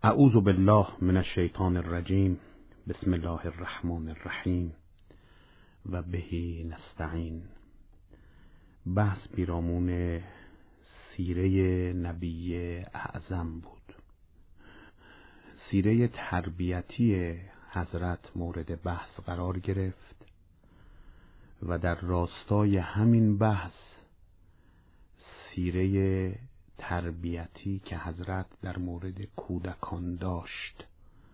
اعوذ بالله من الشیطان الرجیم. بسم الله الرحمن الرحیم و به نستعین. بحث پیرامون سیره نبی اعظم بود. سیره تربیتی حضرت مورد بحث قرار گرفت و در راستای همین بحث سیره تربیتی که حضرت در مورد کودکان داشت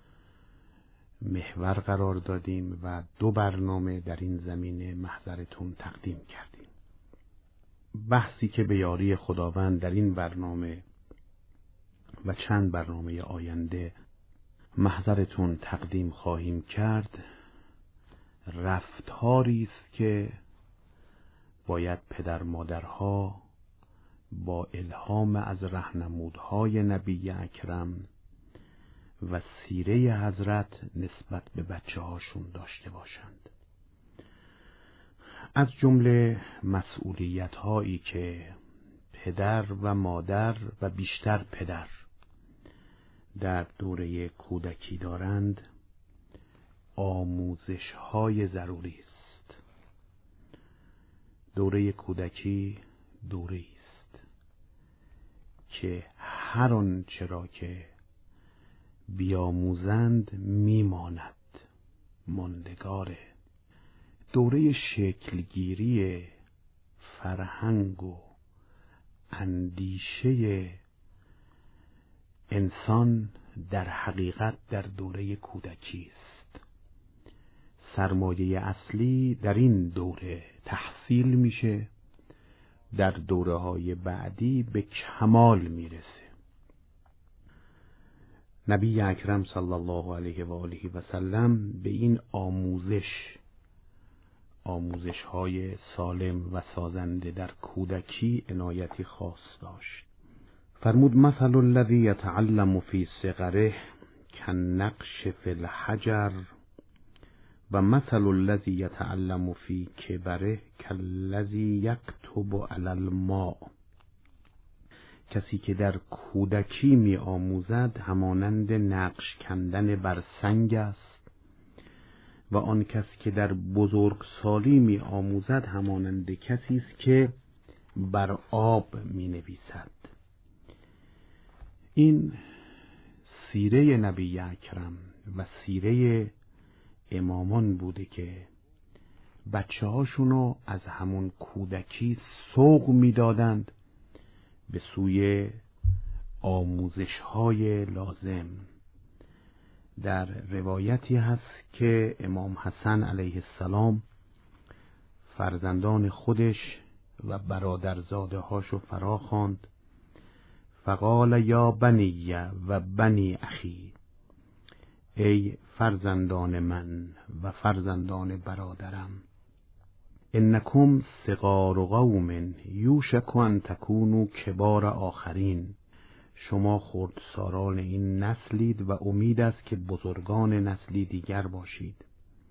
محور قرار دادیم و 2 برنامه در این زمینه محضرتون تقدیم کردیم. بحثی که به یاری خداوند در این برنامه و چند برنامه آینده محضرتون تقدیم خواهیم کرد، رفتاری است که باید پدر مادرها با الهام از راهنمودهای نبی اکرم و سیره حضرت نسبت به بچه هاشون داشته باشند. از جمله مسئولیت هایی که پدر و مادر و بیشتر پدر در دوره کودکی دارند، آموزش های ضروری است. دوره کودکی دوره است که هر آنچه را که بیاموزند میماند، ماندگاره. دوره شکلگیری فرهنگ و اندیشه انسان در حقیقت در دوره کودکی است. سرمایه اصلی در این دوره تحصیل میشه، در دوره‌های بعدی به کمال میرسه. نبی اکرم صلی الله علیه و آله و سلم به این آموزش‌های سالم و سازنده در کودکی عنایتی خاص داشت. فرمود مثل الذی یتعلم فی صغره کالنقش فی الحجر و مثل الذی یتعلم فی کبره کالذی یکتب علی الماء. کسی که در کودکی می آموزد همانند نقش کندن بر سنگ است و آن کسی که در بزرگسالی می آموزد همانند کسی است که بر آب می نویسد. این سیره نبی اکرم و سیره امامان بوده که بچه هاشونو از همون کودکی سوق می دادند به سوی آموزش های لازم. در روایتی هست که امام حسن علیه السلام فرزندان خودش و برادرزاده هاشو فرا خواند. فقال یا بنی و بنی اخی، ای فرزندان من و فرزندان برادرم، انکم صغار قوم یوشک ان تکونوا کبار آخرین. شما خردسالان این نسلید و امید است که بزرگان نسلی دیگر باشید.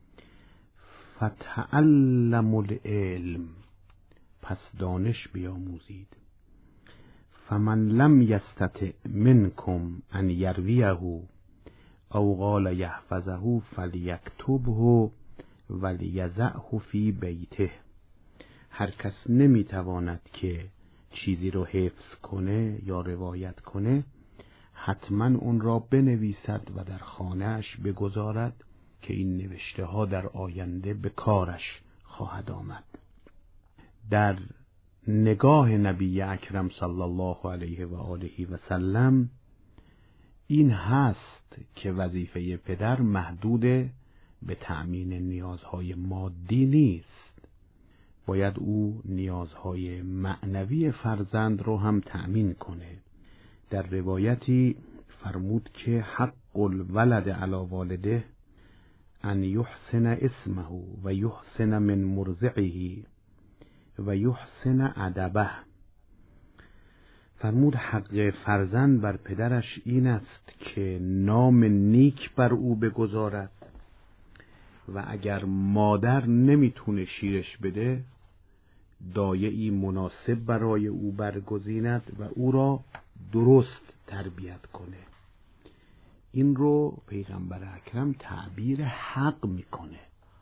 فتعلموا العلم، پس دانش بیاموزید. فمن لم یستطع منکم ان یرویه او قال یحفظه فلیکتبه ولیضعه فی بیته. هر کس نمیتواند که چیزی رو حفظ کنه یا روایت کنه، حتما اون را بنویسد و در خانه‌اش بگذارد که این نوشته ها در آینده به کارش خواهد آمد. در نگاه نبی اکرم صلی الله علیه و آله و سلم این هست که وظیفه پدر محدود به تأمین نیازهای مادی نیست. باید او نیازهای معنوی فرزند رو هم تأمین کنه. در روایتی فرمود که حق الولد علی والده ان یحسن اسمه و یحسن من مرضعه و یحسن ادبه. فرمود حق فرزند بر پدرش این است که نام نیک بر او بگذارد و اگر مادر نمیتونه شیرش بده، دایه‌ای مناسب برای او برگزیند و او را درست تربیت کنه. این رو پیغمبر اکرم تعبیر حق میکنه.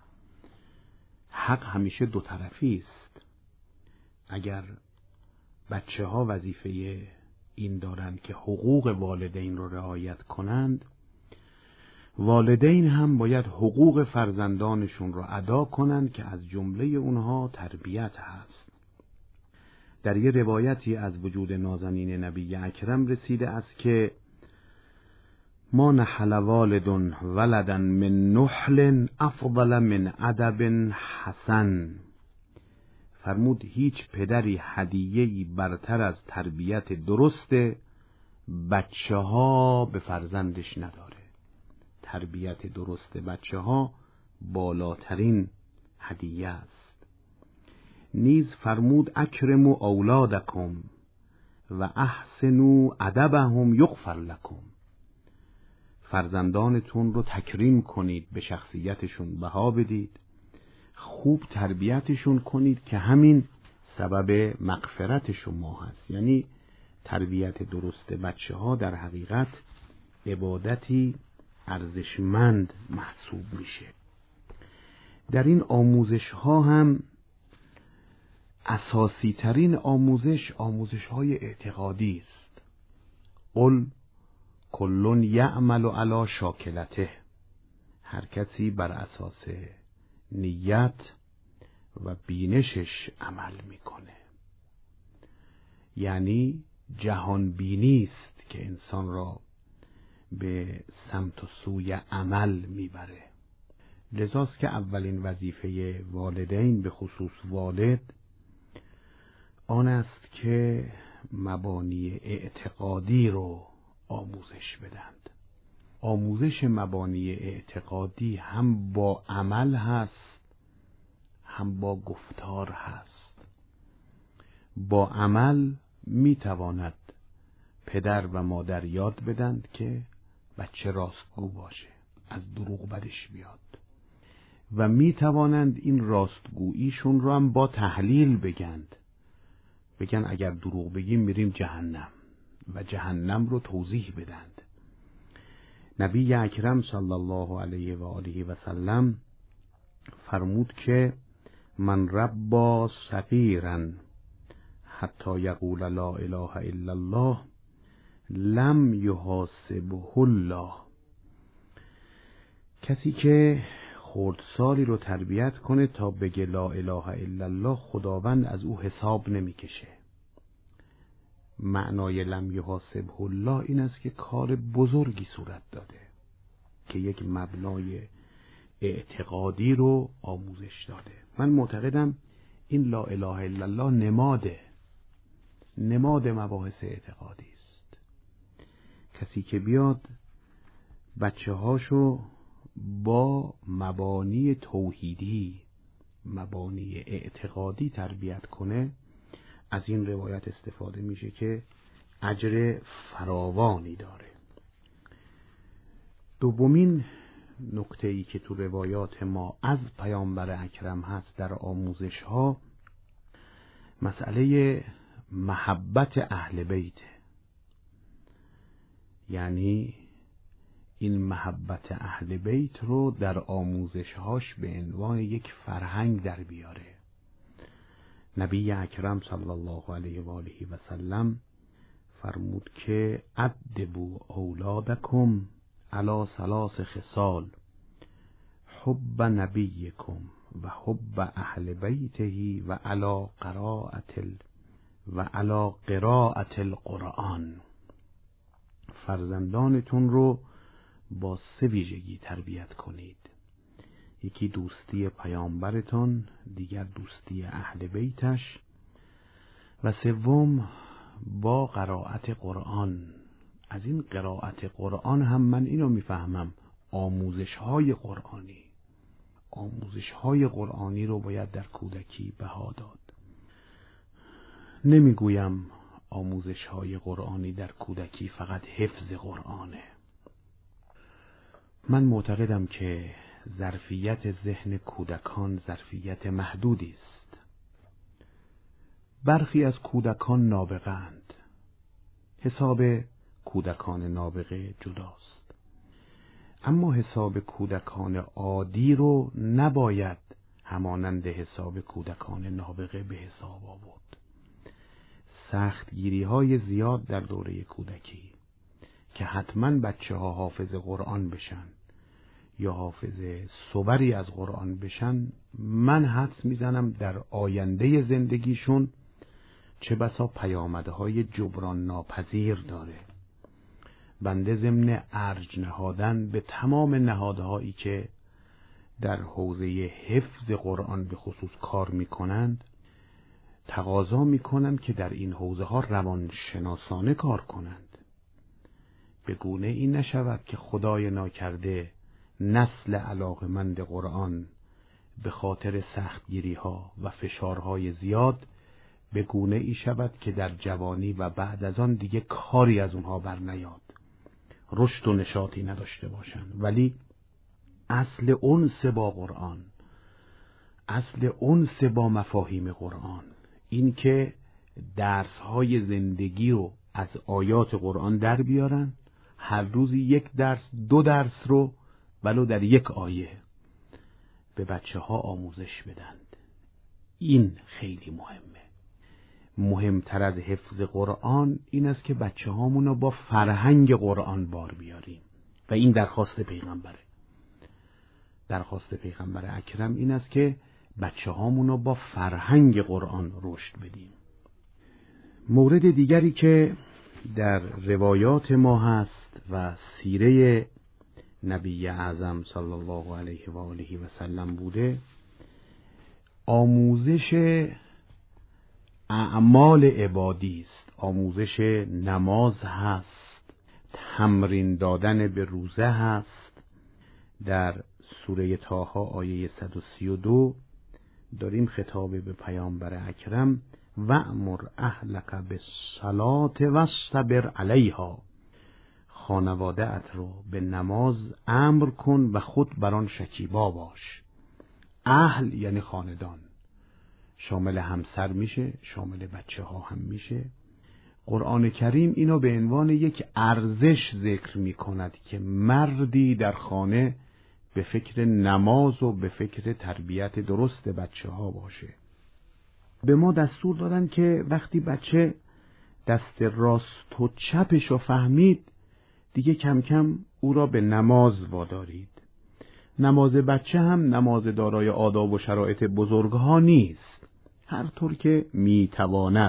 حق همیشه دو طرفی است. اگر بچه ها وظیفه این دارند که حقوق والدین رو رعایت کنند، والدین هم باید حقوق فرزندانشون رو ادا کنند که از جمله اونها تربیت هست. در یه روایتی از وجود نازنین نبی اکرم رسیده است که ما نحل والد ولدا من نحل افضل من ادب حسن. فرمود هیچ پدری هدیه‌ای برتر از تربیت درست بچه ها به فرزندش نداره. تربیت درست بچه ها بالاترین هدیه است. نیز فرمود اکرموا اولادکم و احسنوا ادبهم یغفر لکم. فرزندانتون رو تکریم کنید، به شخصیتشون بها بدید، خوب تربیتشون کنید که همین سبب مغفرت شما هست. یعنی تربیت درست بچه ها در حقیقت عبادتی ارزشمند محسوب میشه. در این آموزش ها هم اساسی ترین آموزش های اعتقادی است. قل کل یعمل علی شاکلته. هر کسی بر اساس نیت و بینشش عمل میکنه. یعنی جهان بینی است که انسان را به سمت و سوی عمل میبره. لذاست که اولین وظیفه والدین، به خصوص والد، آن است که مبانی اعتقادی رو آموزش بدند. آموزش مبانی اعتقادی هم با عمل هست، هم با گفتار هست. با عمل میتواند پدر و مادر یاد بدند که بچه راستگو باشه، از دروغ بدش بیاد، و میتوانند این راستگوییشون رو هم با تحلیل بگن اگر دروغ بگیم میریم جهنم، و جهنم رو توضیح بدند. نبی اکرم صلی الله علیه و آله و سلم فرمود که من ربا صغیرا حتی یقول لا اله الا الله لم یحاسبه الله. کسی که خردسالی رو تربیت کنه تا بگه لا اله الا الله، خداوند از او حساب نمیکشه. معنای لم یحاسبه الله این است که کار بزرگی صورت داده، که یک مبنای اعتقادی رو آموزش داده. من معتقدم این لا اله الا الله نماد مباحث اعتقادی است. کسی که بیاد بچه هاشو با مبانی توحیدی، مبانی اعتقادی تربیت کنه، از این روایت استفاده میشه که اجر فراوانی داره. دومین نکته‌ای که تو روایات ما از پیامبر اکرم هست در آموزش ها، مسئله محبت اهل بیت. یعنی این محبت اهل بیت رو در آموزش هاش به عنوان یک فرهنگ در بیاره. نبی اکرم صلی الله علیه و آله و سلم فرمود که ادبوا اولادکم علی ثلاث خصال حب نبیکم و حب اهل بیته و علی قراءة القرآن. فرزندانتون رو با 3 ویژگی تربیت کنید. یکی دوستی پیامبرتون، دیگر دوستی اهل بیتش، و سوم با قرائت قرآن. از این قرائت قرآن هم من اینو میفهمم آموزش‌های قرآنی رو باید در کودکی بها داد. نمیگویم آموزش‌های قرآنی در کودکی فقط حفظ قرآنه. من معتقدم که ظرفیت ذهن کودکان ظرفیت محدودی است. برخی از کودکان نابغه‌اند. حساب کودکان نابغه جداست. اما حساب کودکان عادی رو نباید همانند حساب کودکان نابغه به حساب آورد. سختگیری‌های زیاد در دوره کودکی که حتما بچه‌ها حافظ قرآن بشن یا حافظ صوری از قرآن بشن، من حدس میزنم در آینده زندگیشون چه بسا پیامدهای جبران ناپذیر داره. بنده ضمن ارج نهادن به تمام نهادهایی که در حوزه حفظ قرآن به خصوص کار میکنند تقاضا میکنم که در این حوزه ها روانشناسانه کار کنند، به گونه این نشود که خدای ناکرده نسل علاقمند قرآن به خاطر سختگیری ها و فشارهای زیاد به گونه ای شود که در جوانی و بعد از آن دیگه کاری از اونها بر نیاد، رشد و نشاطی نداشته باشند. ولی اصل انس با قرآن، اصل انس با مفاهیم قرآن، این که درس‌های زندگی رو از آیات قرآن در بیارن، هر روزی یک درس، 2 درس رو ولو در یک آیه به بچه‌ها آموزش بدند. این خیلی مهمه. مهمتر از حفظ قرآن این است که بچه‌هامون رو با فرهنگ قرآن بار بیاریم و این درخواست پیغمبره. درخواست پیغمبر اکرم این است که بچه‌هامون رو با فرهنگ قرآن رشد بدیم. مورد دیگری که در روایات ما هست و سیره نبی اعظم صلی الله علیه و آله و سلم بوده، آموزش اعمال عبادی است. آموزش نماز هست، تمرین دادن به روزه هست. در سوره طه آیه 132 داریم خطاب به پیامبر اکرم وأمر اهلک بالصلاة واصطبر علیها، خانواده ات رو به نماز امر کن و خود بر آن شکیبا باش. اهل یعنی خاندان، شامل همسر میشه، شامل بچه ها هم میشه. قرآن کریم اینو به عنوان یک ارزش ذکر میکند که مردی در خانه به فکر نماز و به فکر تربیت درست بچه ها باشه. به ما دستور دادن که وقتی بچه دست راست و چپش رو فهمید دیگه کم کم او را به نماز وادارید. نماز بچه هم نماز دارای آداب و شرایط بزرگها نیست، هر طور که میتواند.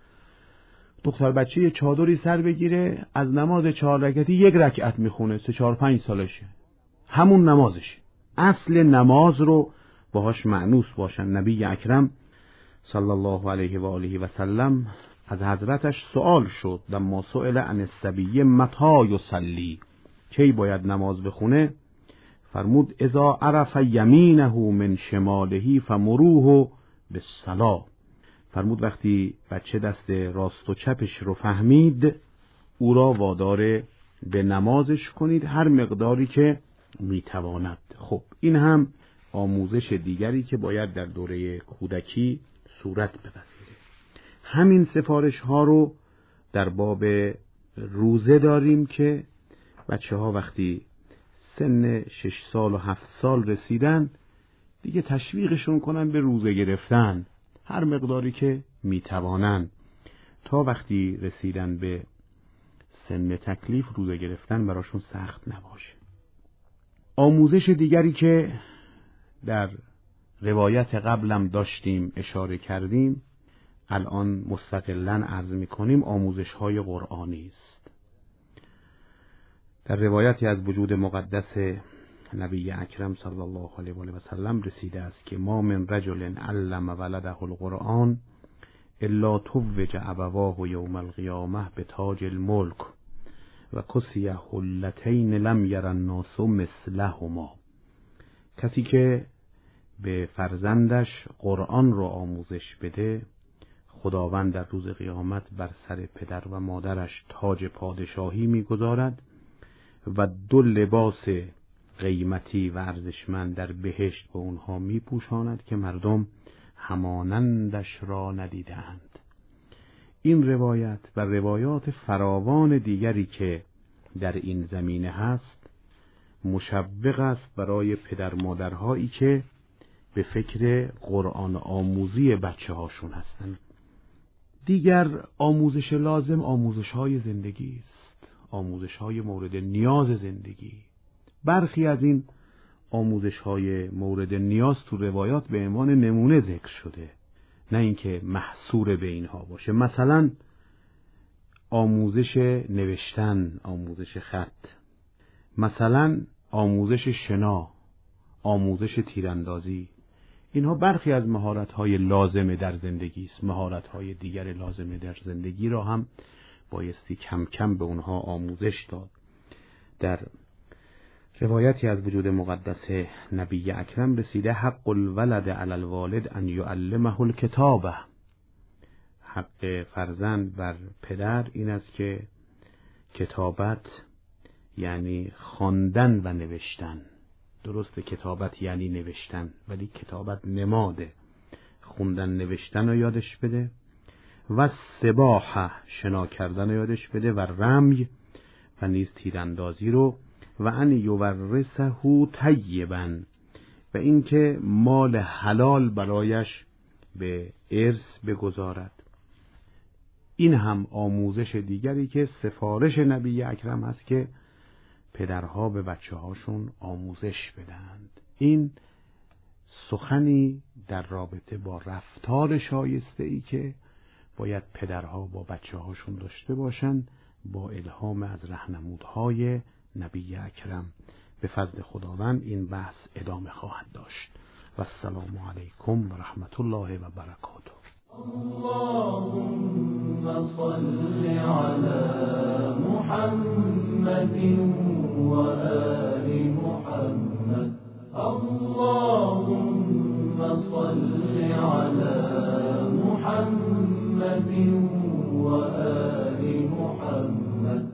دختر بچه یه چادری سر بگیره از نماز 4 رکعتی 1 رکعت میخونه، 3-4-5 سالشه، همون نمازشه. اصل نماز رو باهاش مأنوس باشن. نبی اکرم صلی الله علیه و آله و سلم از حضرتش سوال شد لما سئل عن الصبی متی یصلی، کی باید نماز بخونه؟ فرمود اذا عرف یمینه من شماله فمروه بالصلاة. فرمود وقتی بچه دست راست و چپش رو فهمید او را وادار به نمازش کنید هر مقداری که میتواند. خب این هم آموزش دیگری که باید در دوره کودکی صورت بپذیره. همین سفارش ها رو در باب روزه داریم که بچه ها وقتی سن 6 سال و 7 سال رسیدن دیگه تشویقشون کنن به روزه گرفتن هر مقداری که میتوانن، تا وقتی رسیدن به سن تکلیف روزه گرفتن براشون سخت نباشه. آموزش دیگری که در روایت قبلم داشتیم اشاره کردیم، الان مستقلاً عرض می‌کنیم، آموزش‌های قرآنی است. در روایتی از وجود مقدس نبی اکرم صلی الله علیه و آله و سلم رسیده است که ما من رجل علم ولده القرآن الا توج ابواه یوم القیامه بتاج الملک و کسی حلتین لم یر الناس مثلهما. کسی که به فرزندش قرآن رو آموزش بده، خداوند در روز قیامت بر سر پدر و مادرش تاج پادشاهی میگذارد و 2 لباس قیمتی و ارزشمند در بهشت به اونها میپوشاند که مردم همانندش را ندیدند. این روایت و روایات فراوان دیگری که در این زمینه هست مشوق است برای پدر مادرهایی که به فکر قرآن آموزی بچه هاشون هستند. دیگر آموزش لازم آموزش های زندگی است، آموزش های مورد نیاز زندگی. برخی از این آموزش های مورد نیاز تو روایات به عنوان نمونه ذکر شده، نه اینکه محصور به اینها باشه. مثلا آموزش نوشتن، آموزش خط، مثلا آموزش شنا، آموزش تیراندازی. اینها برخی از مهارت‌های لازمه در زندگی است. مهارت‌های دیگر لازمه در زندگی را هم بایستی کم کم به اونها آموزش داد. در روایتی از وجود مقدس نبی اکرم رسیده حق الولد علی الوالد ان یعلمه الکتابه. حق فرزند بر پدر این است که کتابت یعنی خواندن و نوشتن. درسته کتابت یعنی نوشتن، ولی کتابت نماده. خوندن نوشتن رو یادش بده و سباحه شنا کردن رو یادش بده و رمی و نیز تیراندازی رو و ان یورثه طیبا و اینکه مال حلال برایش به ارث بگذارد. این هم آموزش دیگری که سفارش نبی اکرم هست که پدرها به بچه هاشون آموزش بدهند. این سخنی در رابطه با رفتار شایسته ای که باید پدرها با بچه هاشون داشته باشند با الهام از راهنمودهای نبی اکرم. به فضل خداوند این بحث ادامه خواهد داشت. و السلام علیکم و رحمت الله و برکاته. اللهم صل على محمد وآل محمد. اللهم صل على محمد وآل محمد